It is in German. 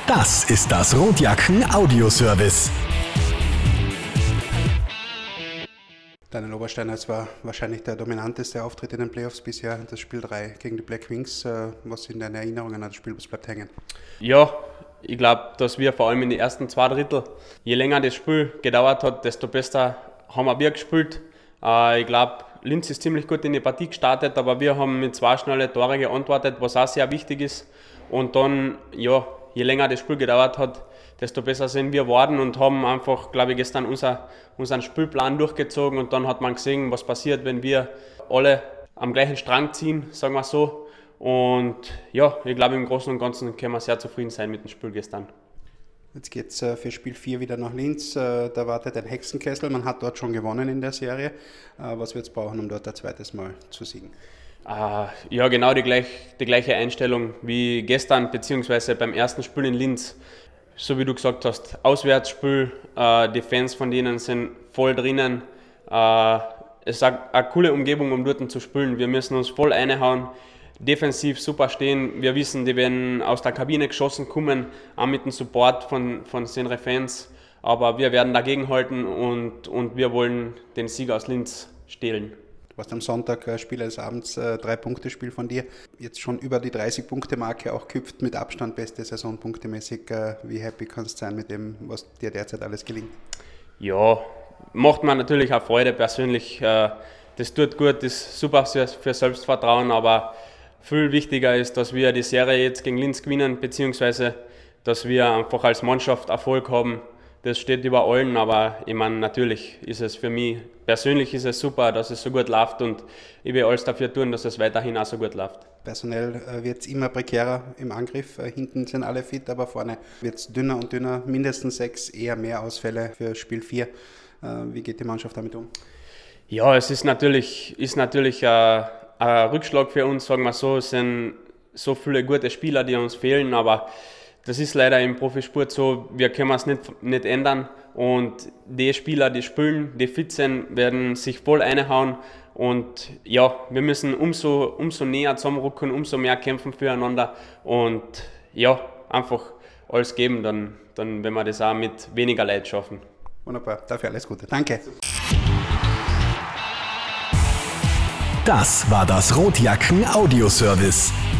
Das ist das Rotjacken Audioservice. Daniel Obersteiner, es war wahrscheinlich der dominanteste Auftritt in den Playoffs bisher, das Spiel 3 gegen die Black Wings. Was sind deine Erinnerungen an das Spiel, was bleibt hängen? Ja, ich glaube, dass wir vor allem in den ersten 2 Drittel, je länger das Spiel gedauert hat, desto besser haben wir gespielt. Ich glaube, Linz ist ziemlich gut in die Partie gestartet, aber wir haben mit 2 schnellen Tore geantwortet, was auch sehr wichtig ist. Und dann, ja, je länger das Spiel gedauert hat, desto besser sind wir geworden und haben einfach, glaube ich, gestern unseren Spielplan durchgezogen. Und dann hat man gesehen, was passiert, wenn wir alle am gleichen Strang ziehen, sagen wir so. Und ja, ich glaube, im Großen und Ganzen können wir sehr zufrieden sein mit dem Spiel gestern. Jetzt geht es für Spiel 4 wieder nach Linz. Da wartet ein Hexenkessel. Man hat dort schon gewonnen in der Serie. Was wird es brauchen, um dort ein zweites Mal zu siegen? Ja, genau die gleiche Einstellung wie gestern, beziehungsweise beim ersten Spiel in Linz. So wie du gesagt hast, Auswärtsspiel, die Fans von denen sind voll drinnen. Es ist eine coole Umgebung, um dort zu spielen. Wir müssen uns voll reinhauen, defensiv super stehen. Wir wissen, die werden aus der Kabine geschossen kommen, auch mit dem Support von den Fans. Aber wir werden dagegenhalten und wir wollen den Sieg aus Linz stehlen. Du hast am Sonntag Spieler des Abends, 3-Punkte-Spiel von dir. Jetzt schon über die 30-Punkte-Marke auch geküpft, mit Abstand beste Saison punktemäßig. Wie happy kannst du sein mit dem, was dir derzeit alles gelingt? Ja, macht mir natürlich auch Freude persönlich. Das tut gut, das ist super für Selbstvertrauen, aber viel wichtiger ist, dass wir die Serie jetzt gegen Linz gewinnen, beziehungsweise dass wir einfach als Mannschaft Erfolg haben. Das steht über allen, aber ich meine, natürlich ist es für mich persönlich ist es super, dass es so gut läuft und ich will alles dafür tun, dass es weiterhin auch so gut läuft. Personell wird es immer prekärer im Angriff. Hinten sind alle fit, aber vorne wird es dünner und dünner. Mindestens 6, eher mehr Ausfälle für Spiel 4. Wie geht die Mannschaft damit um? Ja, es ist natürlich ein Rückschlag für uns, sagen wir so. Es sind so viele gute Spieler, die uns fehlen, aber das ist leider im Profisport so, wir können es nicht ändern und die Spieler, die spielen, die fit sind, werden sich voll reinhauen und ja, wir müssen umso näher zusammenrücken, umso mehr kämpfen füreinander und ja, einfach alles geben, dann werden wir das auch mit weniger Leid schaffen. Wunderbar, dafür alles Gute. Danke. Das war das Rotjacken Audioservice.